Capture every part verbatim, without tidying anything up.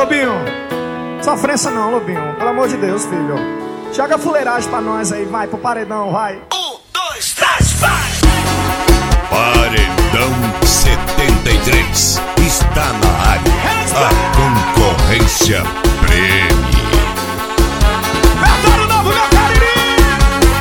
Lobinho, sofrência não, Lobinho. Pelo amor de Deus, filho. Joga fuleiragem pra nós aí, vai pro paredão, vai. Um, dois, três, vai! Paredão setenta e três está na área. A concorrência prêmio. Adoro novo, meu Cariri!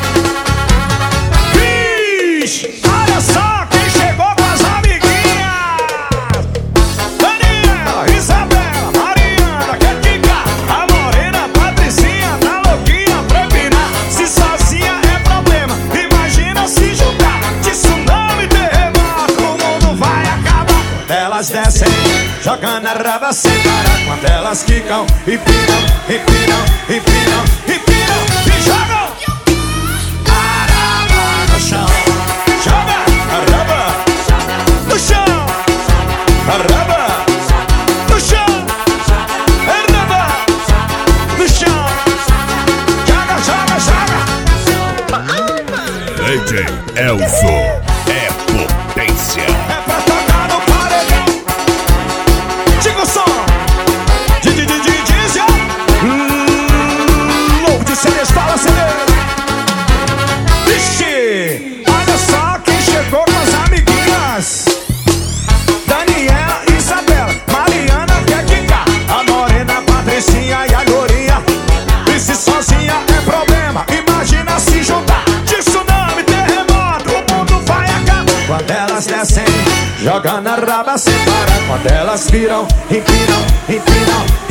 Vixe, olha só quem chegou com as amiguinhas. Daniela, Isabela, Mariana, Ketica, a Morena, Patricinha, tá louquinha pra empinar. Se sozinha é problema, imagina se juntar. De tsunami, terremoto, o mundo vai acabar. Quando elas descem, jogando a raba sem parar. Quando elas quicam, empinam, empinam, empinam, empinam e jogam a raba no chão. Joga a raba no chão. A raba no chão. A raba no chão. Joga, joga, joga. D J Elzo é potência. É pra tocar no paredão. Diga o som. Didi, didi, didi, hum, louco de cereja, fala cereja. Vixe, olha só quem chegou com as amiguinhas. Daniela, Isabela, Mariana, Ketica, a Morena, Patricinha e a Lourinha. E se sozinha é problema, imagina se juntar. De tsunami, terremoto, o mundo vai acabar. Quando elas descem, jogando a raba sem parar. Quando elas viram, empinam, empinam,